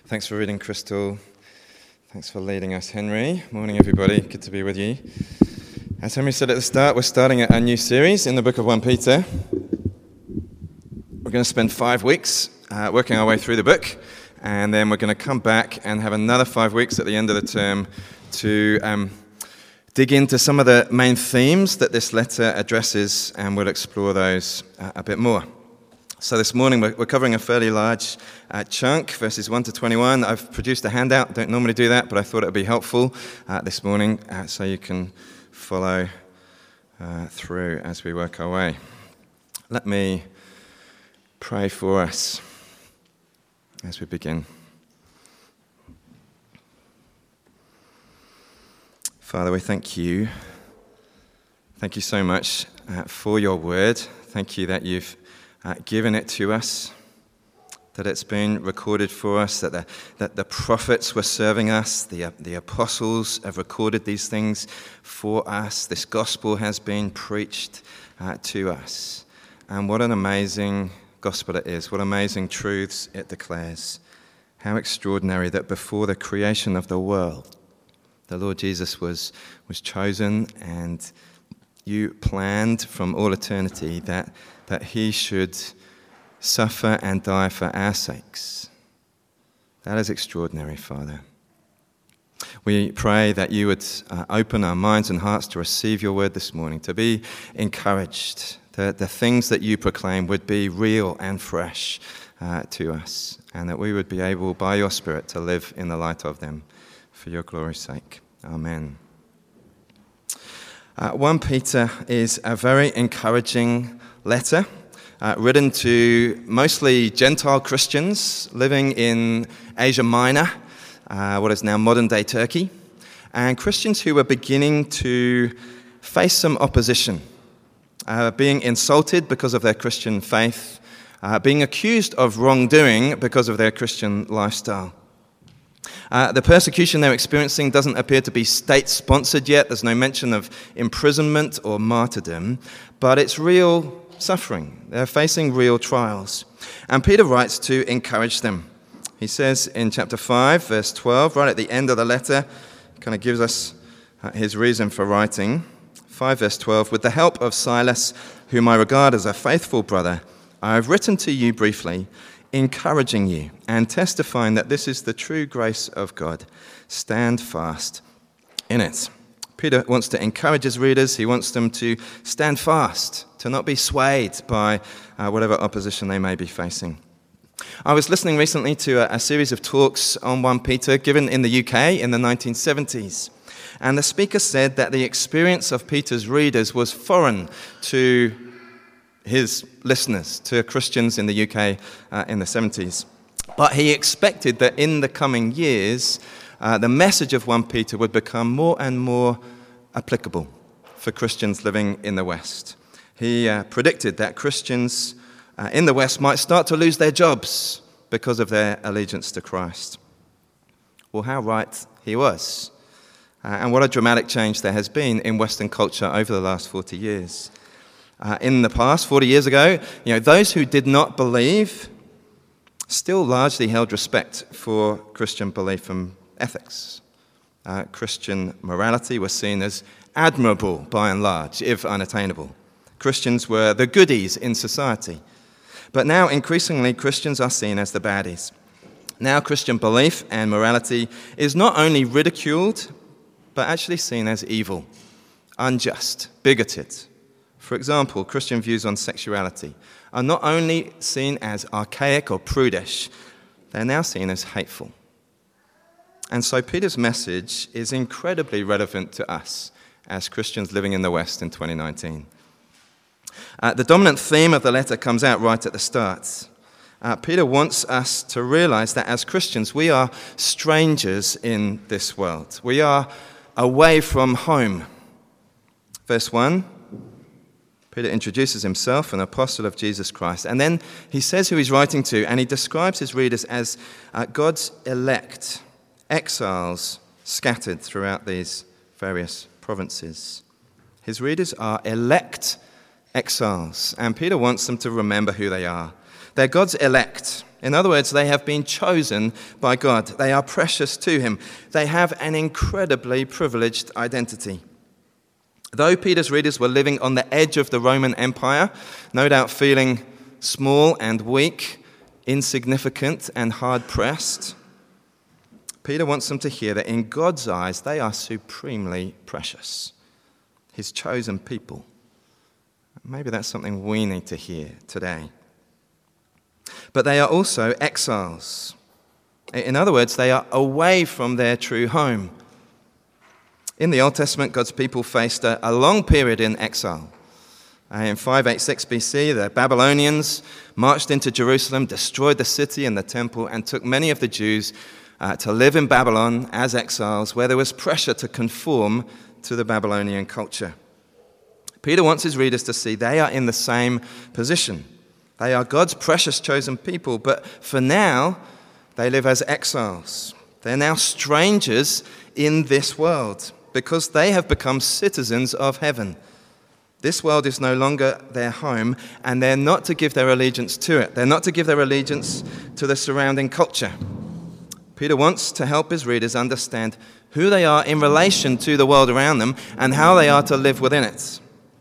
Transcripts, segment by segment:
Thanks for reading, Crystal. Thanks for leading us, Henry. Morning, everybody. Good to be with you. As Henry said at the start, we're starting a new series in the book of 1 Peter. We're going to spend 5 weeks working our way through the book, and then we're going to come back and have another 5 weeks at the end of the term to dig into some of the main themes that this letter addresses, and we'll explore those a bit more. So this morning we're covering a fairly large chunk, verses 1 to 21. I've produced a handout. I don't normally do that, but I thought it would be helpful this morning so you can follow through as we work our way. Let me pray for us as we begin. Father, we thank you. Thank you so much for your word. Thank you that you've given it to us, that it's been recorded for us, that the prophets were serving us, the apostles have recorded these things for us. This gospel has been preached to us. And what an amazing gospel it is, what amazing truths it declares. How extraordinary that before the creation of the world, the Lord Jesus was chosen, and you planned from all eternity that he should suffer and die for our sakes. That is extraordinary, Father. We pray that you would open our minds and hearts to receive your word this morning, to be encouraged, that the things that you proclaim would be real and fresh to us, and that we would be able, by your Spirit, to live in the light of them for your glory's sake. Amen. 1 Peter is a very encouraging letter written to mostly Gentile Christians living in Asia Minor, what is now modern-day Turkey, and Christians who were beginning to face some opposition, being insulted because of their Christian faith, being accused of wrongdoing because of their Christian lifestyle. The persecution they're experiencing doesn't appear to be state-sponsored yet. There's no mention of imprisonment or martyrdom, but it's real suffering. They're facing real trials. And Peter writes to encourage them. He says in chapter 5, verse 12, right at the end of the letter, kind of gives us his reason for writing. 5 verse 12, with the help of Silas, whom I regard as a faithful brother, I have written to you briefly, encouraging you and testifying that this is the true grace of God. Stand fast in it. Peter wants to encourage his readers. He wants them to stand fast, to not be swayed by whatever opposition they may be facing. I was listening recently to a series of talks on 1 Peter given in the UK in the 1970s. And the speaker said that the experience of Peter's readers was foreign to his listeners, to Christians in the UK in the 70s. But he expected that in the coming years, the message of 1 Peter would become more and more applicable for Christians living in the West. He predicted that Christians in the West might start to lose their jobs because of their allegiance to Christ. Well, how right he was. And what a dramatic change there has been in Western culture over the last 40 years. In the past, 40 years ago, those who did not believe still largely held respect for Christian belief and ethics. Christian morality was seen as admirable by and large, if unattainable. Christians were the goodies in society. But now, increasingly, Christians are seen as the baddies. Now, Christian belief and morality is not only ridiculed, but actually seen as evil, unjust, bigoted. For example, Christian views on sexuality are not only seen as archaic or prudish, they're now seen as hateful. And so Peter's message is incredibly relevant to us as Christians living in the West in 2019. The dominant theme of the letter comes out right at the start. Peter wants us to realize that as Christians, we are strangers in this world. We are away from home. Verse 1, Peter introduces himself, an apostle of Jesus Christ. And then he says who he's writing to, and he describes his readers as God's elect, exiles scattered throughout these various provinces. His readers are elect exiles, and Peter wants them to remember who they are. They're God's elect. In other words, they have been chosen by God. They are precious to him. They have an incredibly privileged identity. Though Peter's readers were living on the edge of the Roman Empire, no doubt feeling small and weak, insignificant and hard-pressed, Peter wants them to hear that in God's eyes, they are supremely precious, his chosen people. Maybe that's something we need to hear today. But they are also exiles. In other words, they are away from their true home. In the Old Testament, God's people faced a long period in exile. In 586 BC, the Babylonians marched into Jerusalem, destroyed the city and the temple, and took many of the Jews to live in Babylon as exiles, where there was pressure to conform to the Babylonian culture. Peter wants his readers to see they are in the same position. They are God's precious chosen people, but for now, they live as exiles. They're now strangers in this world because they have become citizens of heaven. This world is no longer their home, and they're not to give their allegiance to it. They're not to give their allegiance to the surrounding culture. Peter wants to help his readers understand who they are in relation to the world around them and how they are to live within it.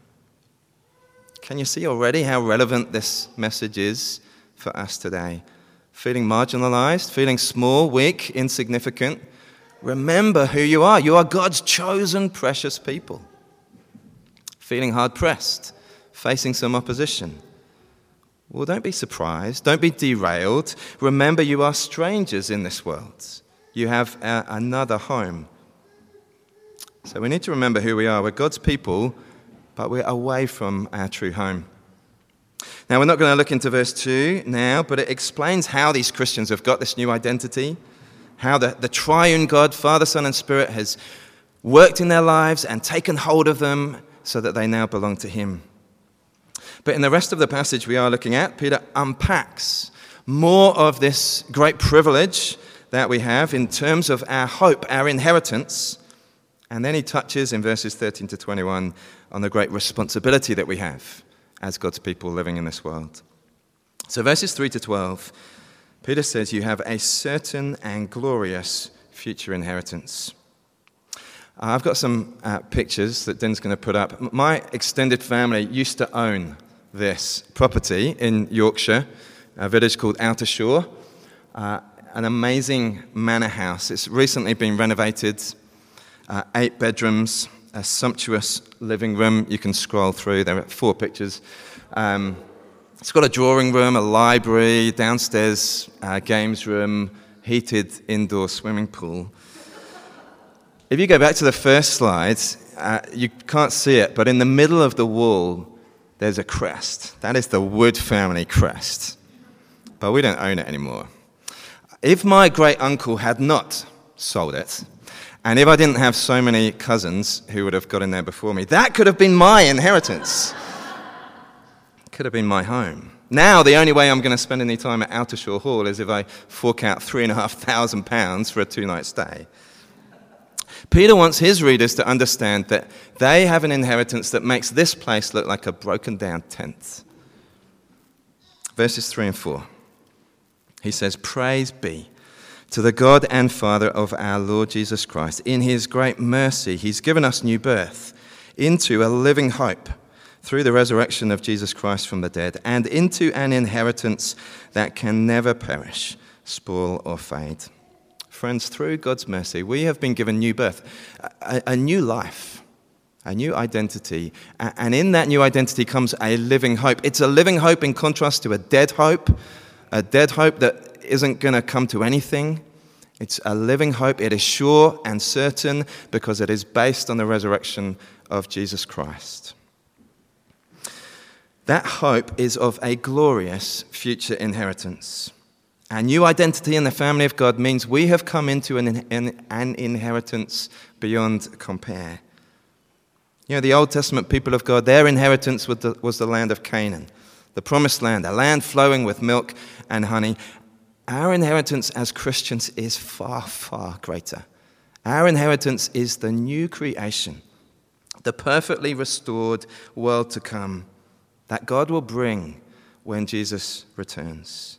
Can you see already how relevant this message is for us today? Feeling marginalized, feeling small, weak, insignificant. Remember who you are. You are God's chosen, precious people. Feeling hard-pressed, facing some opposition. Well, don't be surprised. Don't be derailed. Remember, you are strangers in this world. You have another home. So we need to remember who we are. We're God's people, but we're away from our true home. Now, we're not going to look into verse 2 now, but it explains how these Christians have got this new identity, how the triune God, Father, Son, and Spirit has worked in their lives and taken hold of them so that they now belong to him. But in the rest of the passage we are looking at, Peter unpacks more of this great privilege that we have in terms of our hope, our inheritance. And then he touches in verses 13 to 21 on the great responsibility that we have as God's people living in this world. So verses 3 to 12, Peter says you have a certain and glorious future inheritance. I've got some pictures that Din's going to put up. My extended family used to own this property in Yorkshire, a village called Outershore, an amazing manor house. It's recently been renovated, 8 bedrooms, a sumptuous living room. You can scroll through. There are 4 pictures. It's got a drawing room, a library, downstairs games room, heated indoor swimming pool. If you go back to the first slide, you can't see it, but in the middle of the wall, there's a crest. That is the Wood family crest. But we don't own it anymore. If my great-uncle had not sold it, and if I didn't have so many cousins who would have got in there before me, that could have been my inheritance. Could have been my home. Now, the only way I'm going to spend any time at Outershore Hall is if I fork out £3,500 for a 2-night stay. Peter wants his readers to understand that they have an inheritance that makes this place look like a broken-down tent. Verses 3 and 4. He says, "Praise be to the God and Father of our Lord Jesus Christ. In his great mercy, he's given us new birth into a living hope through the resurrection of Jesus Christ from the dead, and into an inheritance that can never perish, spoil, or fade." Friends, through God's mercy, we have been given new birth, a new life, a new identity. And in that new identity comes a living hope. It's a living hope in contrast to a dead hope that isn't going to come to anything. It's a living hope. It is sure and certain because it is based on the resurrection of Jesus Christ. That hope is of a glorious future inheritance. Our new identity in the family of God means we have come into an inheritance beyond compare. You know, the Old Testament people of God, their inheritance was the land of Canaan, the promised land, a land flowing with milk and honey. Our inheritance as Christians is far, far greater. Our inheritance is the new creation, the perfectly restored world to come that God will bring when Jesus returns.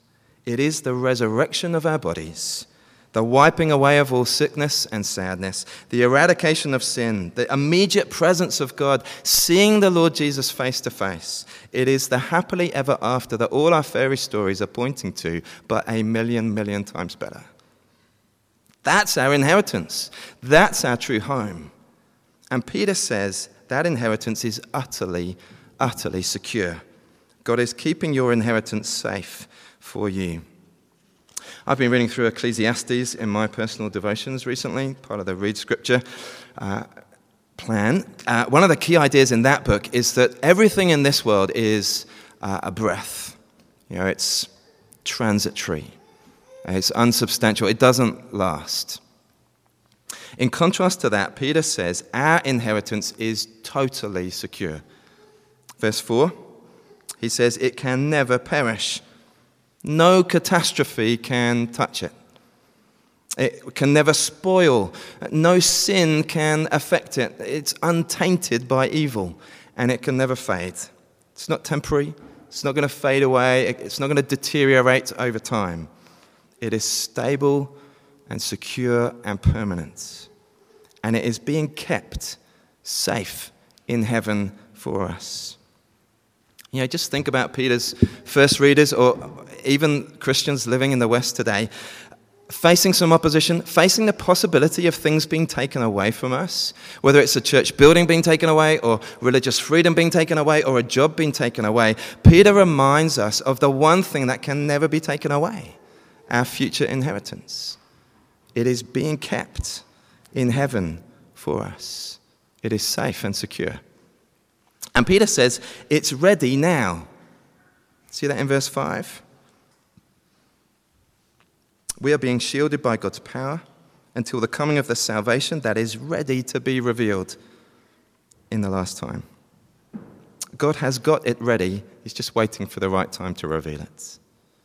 It is the resurrection of our bodies, the wiping away of all sickness and sadness, the eradication of sin, the immediate presence of God, seeing the Lord Jesus face to face. It is the happily ever after that all our fairy stories are pointing to, but a million times better. That's our inheritance. That's our true home. And Peter says that inheritance is utterly secure. God is keeping your inheritance safe for you. I've been reading through Ecclesiastes in my personal devotions recently, part of the Read Scripture plan. One of the key ideas in that book is that everything in this world is a breath. It's transitory. It's unsubstantial. It doesn't last. In contrast to that, Peter says our inheritance is totally secure. Verse 4, he says it can never perish. No catastrophe can touch it. It can never spoil. No sin can affect it. It's untainted by evil, and it can never fade. It's not temporary. It's not going to fade away. It's not going to deteriorate over time. It is stable and secure and permanent. And it is being kept safe in heaven for us. Just think about Peter's first readers, or even Christians living in the West today, facing some opposition, facing the possibility of things being taken away from us, whether it's a church building being taken away, or religious freedom being taken away, or a job being taken away. Peter reminds us of the one thing that can never be taken away, our future inheritance. It is being kept in heaven for us. It is safe and secure. And Peter says it's ready now. See that in verse 5? We are being shielded by God's power until the coming of the salvation that is ready to be revealed in the last time. God has got it ready. He's just waiting for the right time to reveal it.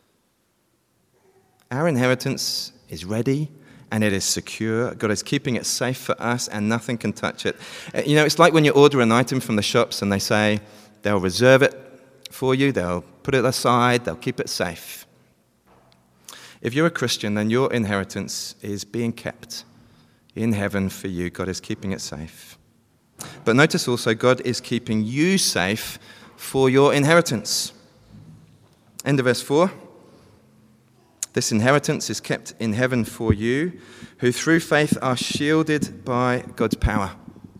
Our inheritance is ready and it is secure. God is keeping it safe for us and nothing can touch it. It's like when you order an item from the shops and they say they'll reserve it for you, they'll put it aside, they'll keep it safe. If you're a Christian, then your inheritance is being kept in heaven for you. God is keeping it safe. But notice also, God is keeping you safe for your inheritance. End of verse 4. This inheritance is kept in heaven for you, who through faith are shielded by God's power.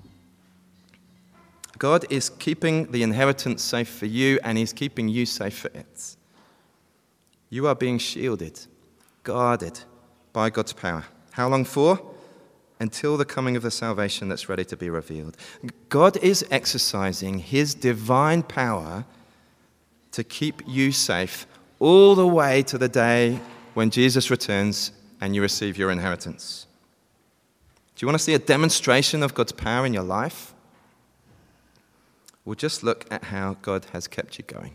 God is keeping the inheritance safe for you, and he's keeping you safe for it. You are being shielded, guarded by God's power. How long for? Until the coming of the salvation that's ready to be revealed. God is exercising his divine power to keep you safe all the way to the day when Jesus returns and you receive your inheritance. Do you want to see a demonstration of God's power in your life? Well, just look at how God has kept you going.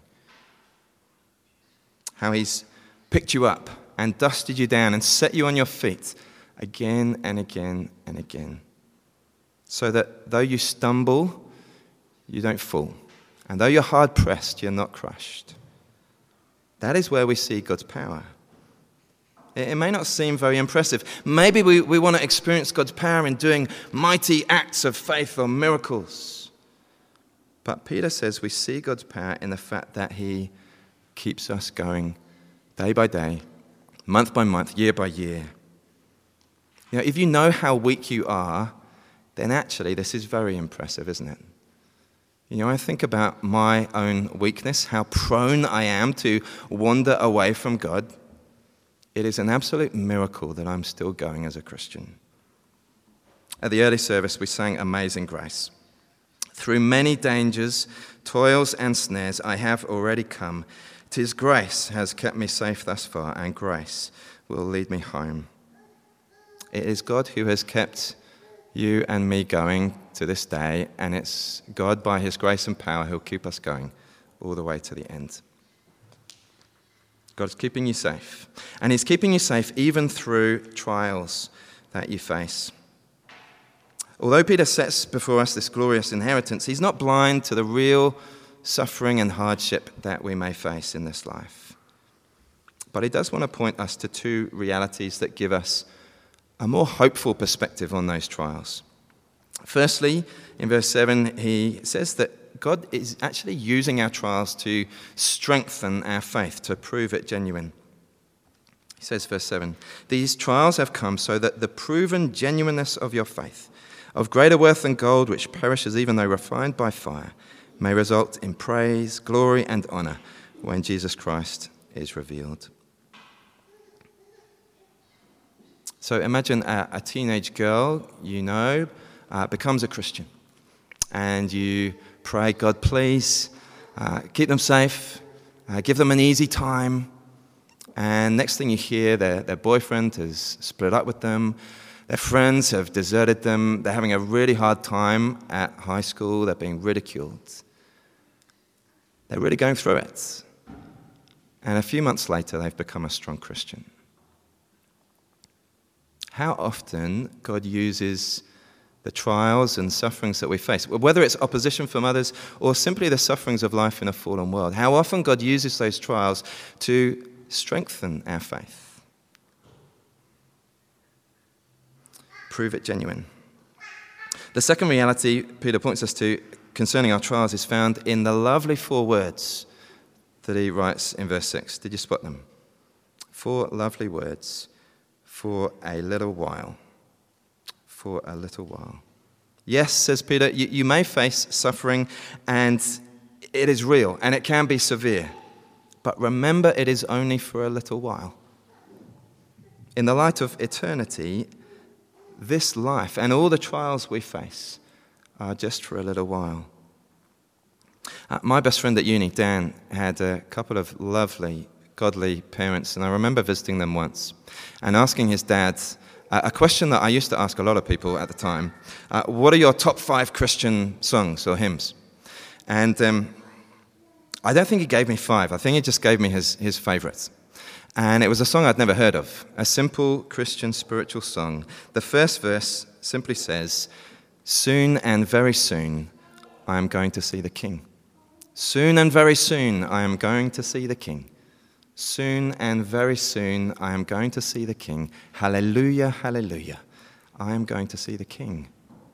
How he's picked you up and dusted you down and set you on your feet again and again and again. So that though you stumble, you don't fall. And though you're hard pressed, you're not crushed. That is where we see God's power. It may not seem very impressive. Maybe we want to experience God's power in doing mighty acts of faith or miracles. But Peter says we see God's power in the fact that he keeps us going day by day, month by month, year by year. If you know how weak you are, then actually this is very impressive, isn't it? I think about my own weakness, how prone I am to wander away from God. It is an absolute miracle that I'm still going as a Christian. At the early service, we sang Amazing Grace. Through many dangers, toils and snares, I have already come. 'Tis grace has kept me safe thus far, and grace will lead me home. It is God who has kept you and me going to this day, and it's God by his grace and power who'll keep us going all the way to the end. God's keeping you safe, and he's keeping you safe even through trials that you face. Although Peter sets before us this glorious inheritance, he's not blind to the real suffering and hardship that we may face in this life. but he does want to point us to two realities that give us a more hopeful perspective on those trials. Firstly, in verse 7, he says that God is actually using our trials to strengthen our faith, to prove it genuine. He says, verse 7, "These trials have come so that the proven genuineness of your faith, of greater worth than gold which perishes even though refined by fire, may result in praise, glory, and honor when Jesus Christ is revealed." So imagine a teenage girl becomes a Christian, and you pray, "God, please keep them safe, give them an easy time." And next thing you hear, their boyfriend has split up with them, their friends have deserted them, they're having a really hard time at high school, they're being ridiculed. They're really going through it. And a few months later, they've become a strong Christian. How often God uses the trials and sufferings that we face, whether it's opposition from others or simply the sufferings of life in a fallen world, how often God uses those trials to strengthen our faith. Prove it genuine. The second reality Peter points us to concerning our trials is found in the lovely 4 words that he writes in verse 6. Did you spot them? 4 lovely words. For a little while. For a little while. Yes, says Peter, you may face suffering, and it is real, and it can be severe. But remember, it is only for a little while. In the light of eternity, this life and all the trials we face are just for a little while. My best friend at uni, Dan, had a couple of lovely, godly parents, and I remember visiting them once and asking his dad a question that I used to ask a lot of people at the time. What are your top 5 Christian songs or hymns? And I don't think he gave me 5. I think he just gave me his favourites. And it was a song I'd never heard of, a simple Christian spiritual song. The first verse simply says, "Soon and very soon I am going to see the King. Soon and very soon I am going to see the King. Soon and very soon I am going to see the King. Hallelujah, hallelujah. I am going to see the King."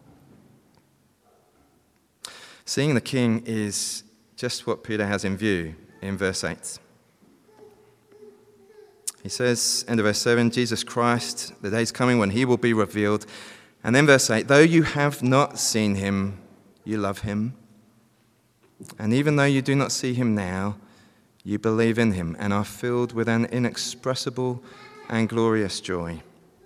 Seeing the King is just what Peter has in view in verse 8. He says, end of verse 7, Jesus Christ, the day is coming when he will be revealed. And then verse 8, though you have not seen him, you love him. And even though you do not see him now, you believe in him and are filled with an inexpressible and glorious joy.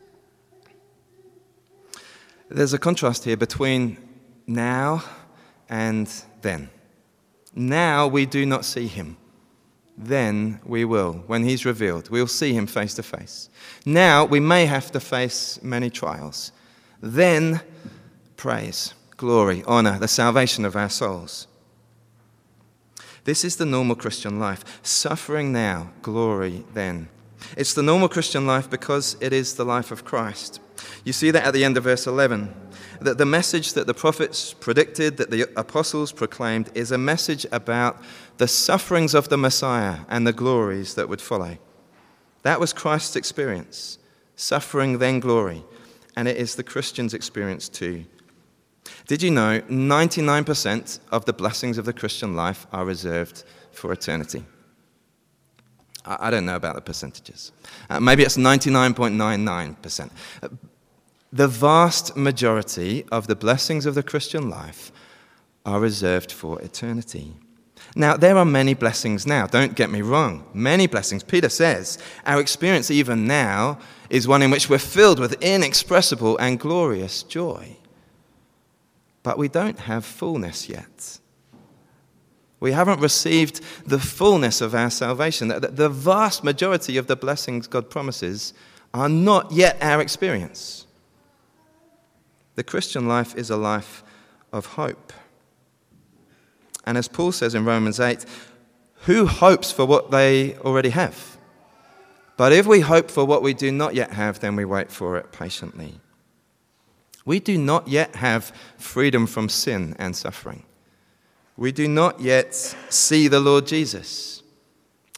There's a contrast here between now and then. Now we do not see him. Then we will. When he's revealed, we'll see him face to face. Now we may have to face many trials. Then praise, glory, honor, the salvation of our souls. This is the normal Christian life. Suffering now, glory then. It's the normal Christian life because it is the life of Christ. You see that at the end of verse 11. That the message that the prophets predicted, that the apostles proclaimed, is a message about the sufferings of the Messiah and the glories that would follow. That was Christ's experience. Suffering, then glory. And it is the Christian's experience too. Did you know 99% of the blessings of the Christian life are reserved for eternity? I don't know about the percentages. Maybe it's 99.99%. The vast majority of the blessings of the Christian life are reserved for eternity. Now, there are many blessings now, don't get me wrong. Many blessings. Peter says our experience even now is one in which we're filled with inexpressible and glorious joy. But we don't have fullness yet. We haven't received the fullness of our salvation. The vast majority of the blessings God promises are not yet our experience. The Christian life is a life of hope. And as Paul says in Romans 8, who hopes for what they already have? But if we hope for what we do not yet have, then we wait for it patiently. We do not yet have freedom from sin and suffering. We do not yet see the Lord Jesus.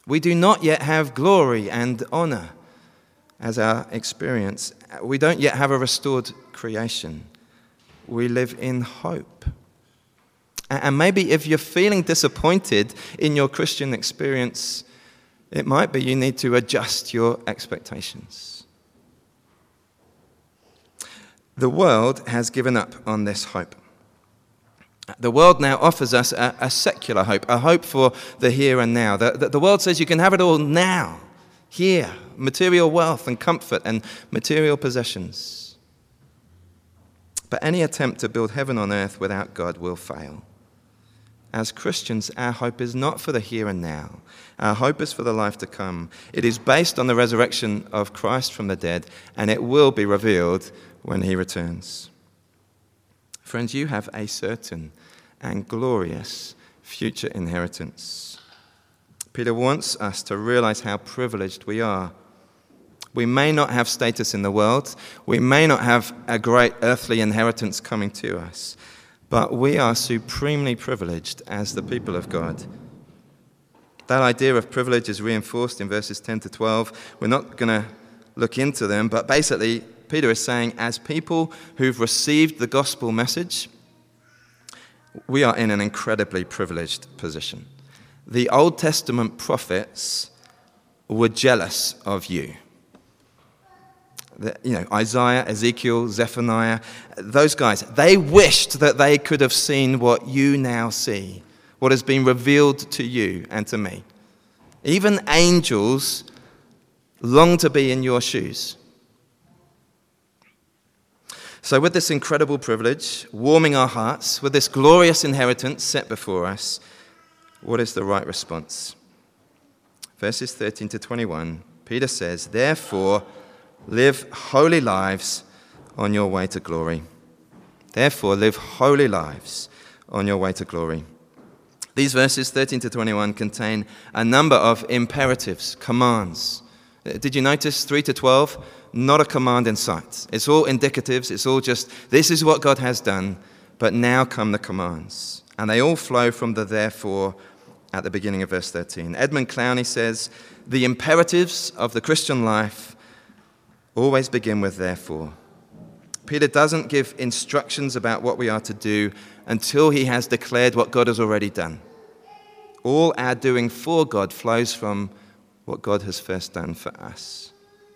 We do not yet have glory and honor as our experience. We don't yet have a restored creation. We live in hope. And maybe if you're feeling disappointed in your Christian experience, it might be you need to adjust your expectations. The world has given up on this hope. The world now offers us a secular hope, a hope for the here and now. The world says you can have it all now, here, material wealth and comfort and material possessions. But any attempt to build heaven on earth without God will fail. As Christians, our hope is not for the here and now. Our hope is for the life to come. It is based on the resurrection of Christ from the dead, and it will be revealed when he returns. Friends, you have a certain and glorious future inheritance. Peter wants us to realize how privileged we are. We may not have status in the world. We may not have a great earthly inheritance coming to us. But we are supremely privileged as the people of God. That idea of privilege is reinforced in verses 10 to 12. We're not going to look into them, but basically, Peter is saying, as people who've received the gospel message, we are in an incredibly privileged position. The Old Testament prophets were jealous of you. Isaiah, Ezekiel, Zephaniah, those guys, they wished that they could have seen what you now see, what has been revealed to you and to me. Even angels long to be in your shoes. So with this incredible privilege warming our hearts, with this glorious inheritance set before us, what is the right response? Verses 13 to 21, Peter says, therefore, live holy lives on your way to glory. Therefore, live holy lives on your way to glory. These verses, 13 to 21, contain a number of imperatives, commands. Did you notice 3 to 12? Not a command in sight. It's all indicatives. It's all just, this is what God has done, but now come the commands. And they all flow from the therefore at the beginning of verse 13. Edmund Clowney says, the imperatives of the Christian life always begin with therefore. Peter doesn't give instructions about what we are to do until he has declared what God has already done. All our doing for God flows from what God has first done for us.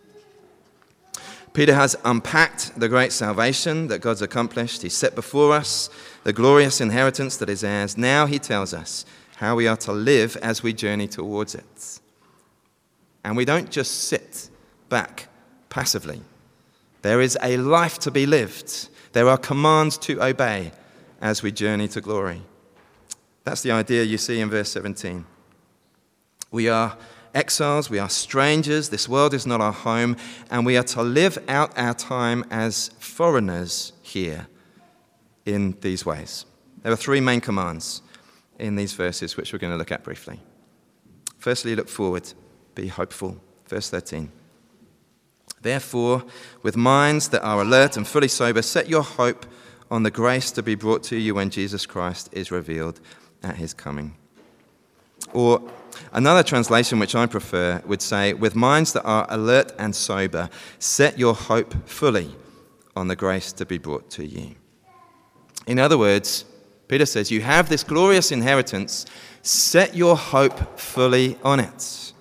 Peter has unpacked the great salvation that God's accomplished. He's set before us the glorious inheritance that is ours. Now he tells us how we are to live as we journey towards it. And we don't just sit back passively. There is a life to be lived. There are commands to obey as we journey to glory. That's the idea you see in verse 17. We are exiles, we are strangers, this world is not our home, and we are to live out our time as foreigners here in these ways. There are three main commands in these verses, which we're going to look at briefly. Firstly, look forward, be hopeful. Verse 13. Therefore, with minds that are alert and fully sober, set your hope on the grace to be brought to you when Jesus Christ is revealed at his coming. Or another translation, which I prefer, would say, with minds that are alert and sober, set your hope fully on the grace to be brought to you. In other words, Peter says, you have this glorious inheritance, set your hope fully on it.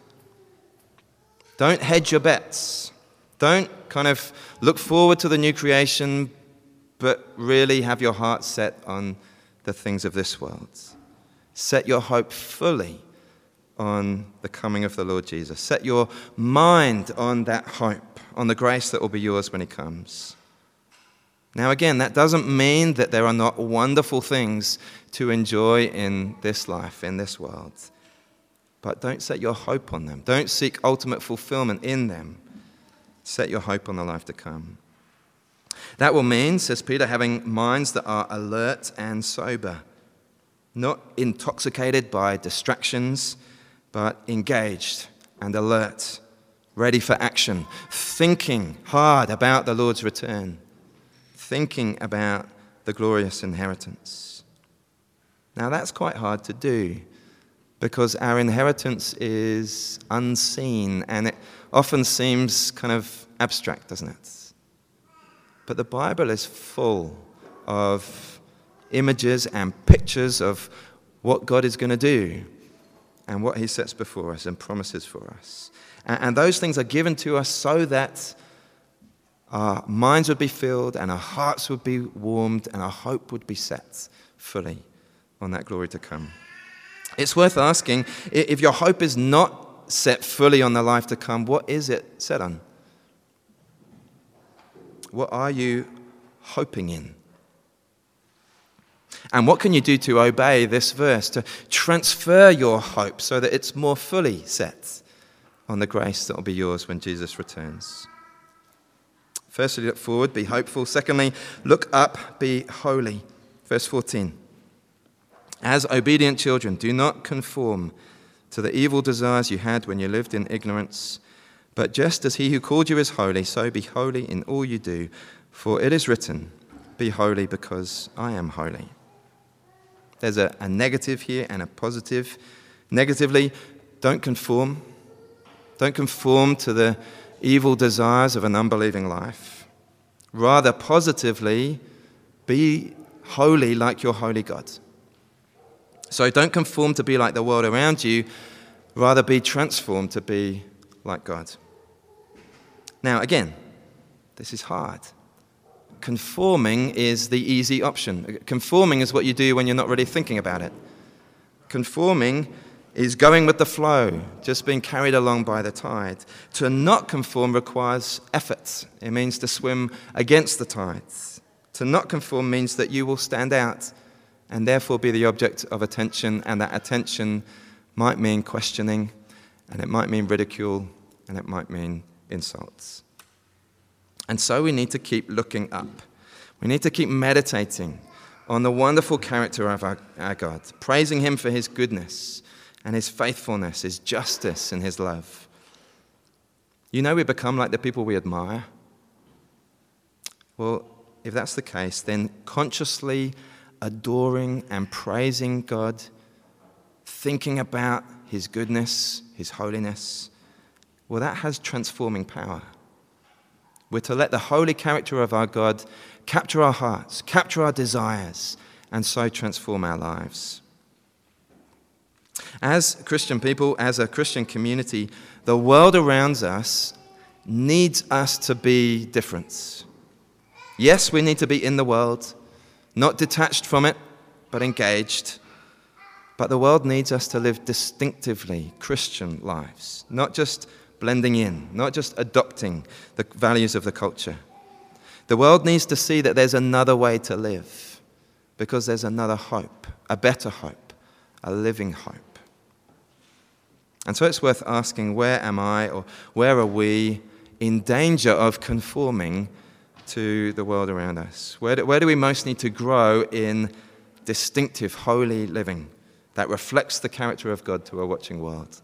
Don't hedge your bets. Don't kind of look forward to the new creation, but really have your heart set on the things of this world. Set your hope fully on the coming of the Lord Jesus. Set your mind on that hope, on the grace that will be yours when he comes. Now again, that doesn't mean that there are not wonderful things to enjoy in this life, in this world. But don't set your hope on them. Don't seek ultimate fulfillment in them. Set your hope on the life to come. That will mean, says Peter, having minds that are alert and sober, not intoxicated by distractions, but engaged and alert, ready for action, thinking hard about the Lord's return, thinking about the glorious inheritance. Now that's quite hard to do because our inheritance is unseen and it often seems kind of abstract, doesn't it? But the Bible is full of images and pictures of what God is going to do and what he sets before us and promises for us. And those things are given to us so that our minds would be filled and our hearts would be warmed and our hope would be set fully on that glory to come. It's worth asking, if your hope is not set fully on the life to come, what is it set on? What are you hoping in? And what can you do to obey this verse, to transfer your hope so that it's more fully set on the grace that will be yours when Jesus returns? Firstly, look forward, be hopeful. Secondly, look up, be holy. Verse 14. As obedient children, do not conform to the evil desires you had when you lived in ignorance, but just as he who called you is holy, so be holy in all you do. For it is written, be holy because I am holy. There's a negative here and a positive. Negatively, don't conform. Don't conform to the evil desires of an unbelieving life. Rather, positively, be holy like your holy God. So don't conform to be like the world around you. Rather, be transformed to be like God. Now, again, this is hard. Conforming is the easy option. Conforming is what you do when you're not really thinking about it. Conforming is going with the flow, just being carried along by the tide. To not conform requires effort. It means to swim against the tides. To not conform means that you will stand out and therefore be the object of attention, and that attention might mean questioning, and it might mean ridicule, and it might mean insults. And so we need to keep looking up. We need to keep meditating on the wonderful character of our God, praising him for his goodness and his faithfulness, his justice and his love. You know, we become like the people we admire. Well, if that's the case, then consciously adoring and praising God, thinking about his goodness, his holiness, well, that has transforming power. We're to let the holy character of our God capture our hearts, capture our desires, and so transform our lives. As Christian people, as a Christian community, the world around us needs us to be different. Yes, we need to be in the world, not detached from it, but engaged. But the world needs us to live distinctively Christian lives, not just blending in, not just adopting the values of the culture. The world needs to see that there's another way to live, because there's another hope, a better hope, a living hope. And so it's worth asking, where am I, or where are we in danger of conforming to the world around us? Where do we most need to grow in distinctive, holy living that reflects the character of God to a watching world?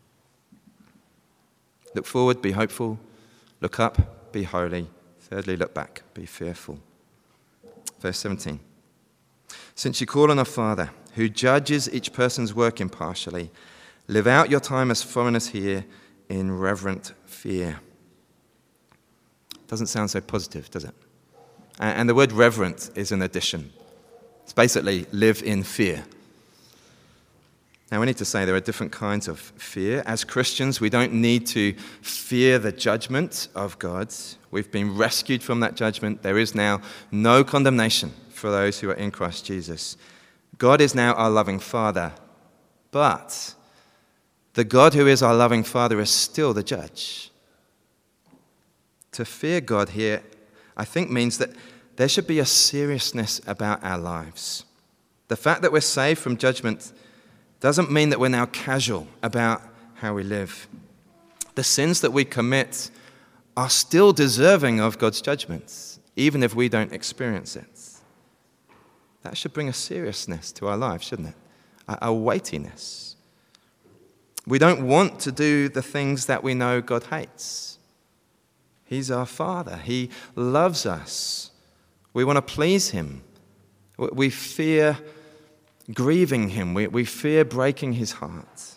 Look forward, be hopeful. Look up, be holy. Thirdly, look back, be fearful. Verse 17. Since you call on a Father who judges each person's work impartially, live out your time as foreigners here in reverent fear. Doesn't sound so positive, does it? And the word reverent is an addition. It's basically live in fear. Now, we need to say there are different kinds of fear. As Christians, we don't need to fear the judgment of God. We've been rescued from that judgment. There is now no condemnation for those who are in Christ Jesus. God is now our loving Father. But the God who is our loving Father is still the judge. To fear God here, I think, means that there should be a seriousness about our lives. The fact that we're saved from judgment doesn't mean that we're now casual about how we live. The sins that we commit are still deserving of God's judgments, even if we don't experience it. That should bring a seriousness to our lives, shouldn't it? A weightiness. We don't want to do the things that we know God hates. He's our Father. He loves us. We want to please him. We fear grieving him. We fear breaking his heart.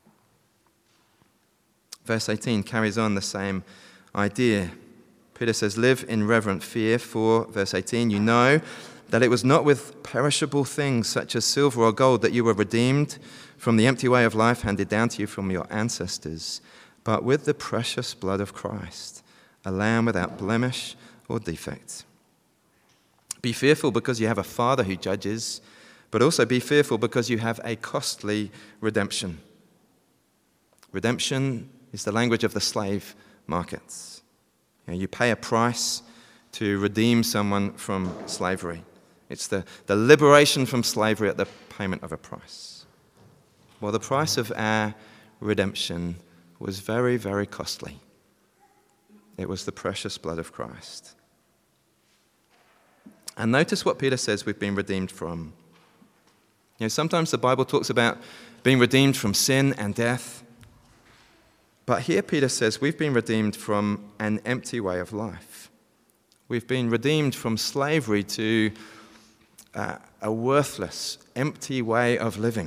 Verse 18 carries on the same idea. Peter says, live in reverent fear, for, verse 18, you know that it was not with perishable things such as silver or gold that you were redeemed from the empty way of life handed down to you from your ancestors, but with the precious blood of Christ, a lamb without blemish or defect. Be fearful because you have a Father who judges, but also be fearful because you have a costly redemption. Redemption is the language of the slave markets. You pay a price to redeem someone from slavery. It's the liberation from slavery at the payment of a price. Well, the price of our redemption was very, very costly. It was the precious blood of Christ. And notice what Peter says we've been redeemed from. Sometimes the Bible talks about being redeemed from sin and death. But here Peter says we've been redeemed from an empty way of life. We've been redeemed from slavery to a worthless, empty way of living.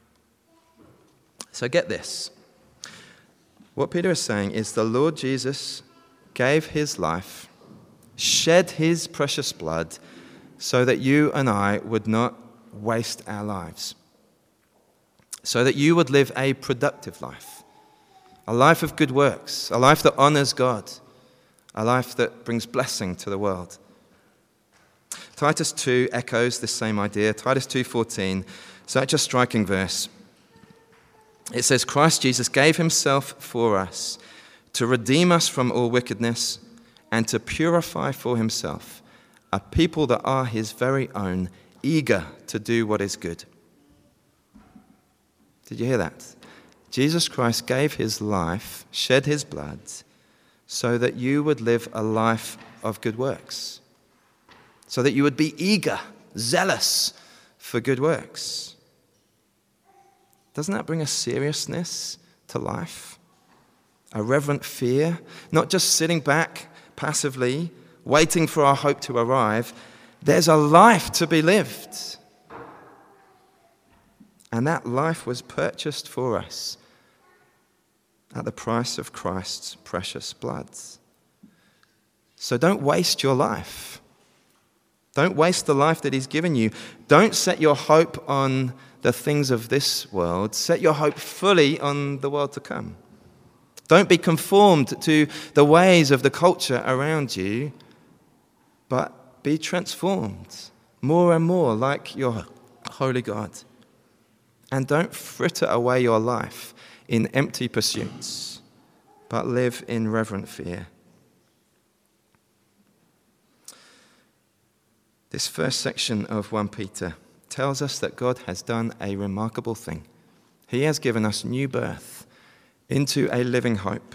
So get this. What Peter is saying is the Lord Jesus gave his life, shed his precious blood, so that you and I would not waste our lives. So that you would live a productive life. A life of good works, a life that honors God, a life that brings blessing to the world. Titus 2 echoes this same idea. Titus 2:14, such a striking verse. It says, Christ Jesus gave himself for us to redeem us from all wickedness and to purify for himself a people that are his very own, eager to do what is good. Did you hear that? Jesus Christ gave his life, shed his blood, so that you would live a life of good works. So that you would be eager, zealous for good works. Doesn't that bring a seriousness to life? A reverent fear? Not just sitting back passively, waiting for our hope to arrive. There's a life to be lived. And that life was purchased for us at the price of Christ's precious blood. So don't waste your life. Don't waste the life that he's given you. Don't set your hope on the things of this world. Set your hope fully on the world to come. Don't be conformed to the ways of the culture around you, but be transformed more and more like your holy God. And don't fritter away your life in empty pursuits, but live in reverent fear. This first section of 1 Peter tells us that God has done a remarkable thing. He has given us new birth into a living hope.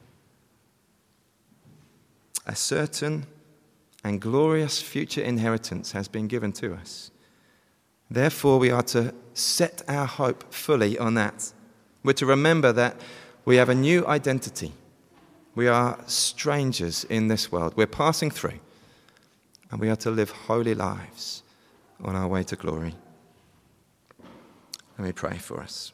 A certain and glorious future inheritance has been given to us. Therefore, we are to set our hope fully on that. We're to remember that we have a new identity. We are strangers in this world. We're passing through. And we are to live holy lives on our way to glory. Let me pray for us.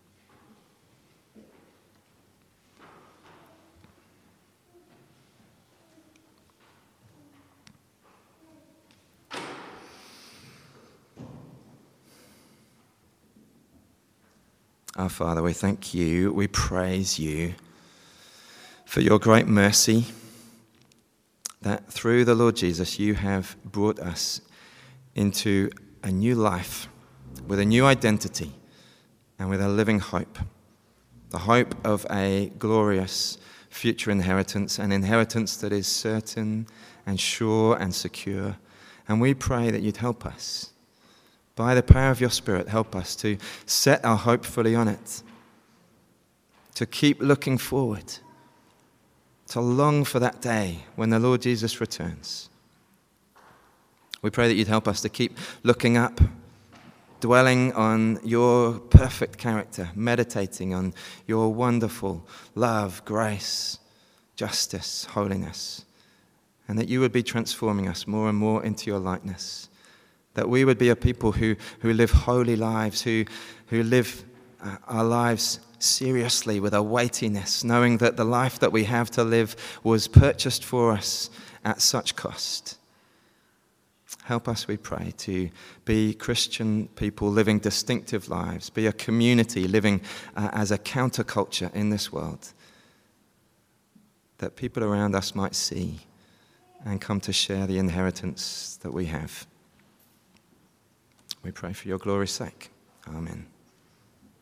Our Father, we thank you, we praise you for your great mercy that through the Lord Jesus you have brought us into a new life with a new identity and with a living hope, the hope of a glorious future inheritance, an inheritance that is certain and sure and secure. And we pray that you'd help us. By the power of your Spirit, help us to set our hope fully on it, to keep looking forward, to long for that day when the Lord Jesus returns. We pray that you'd help us to keep looking up, dwelling on your perfect character, meditating on your wonderful love, grace, justice, holiness, and that you would be transforming us more and more into your likeness that we would be a people who live holy lives, who live our lives seriously with a weightiness, knowing that the life that we have to live was purchased for us at such cost. Help us, we pray, to be Christian people living distinctive lives, be a community living as a counterculture in this world, that people around us might see and come to share the inheritance that we have. We pray for your glory's sake. Amen.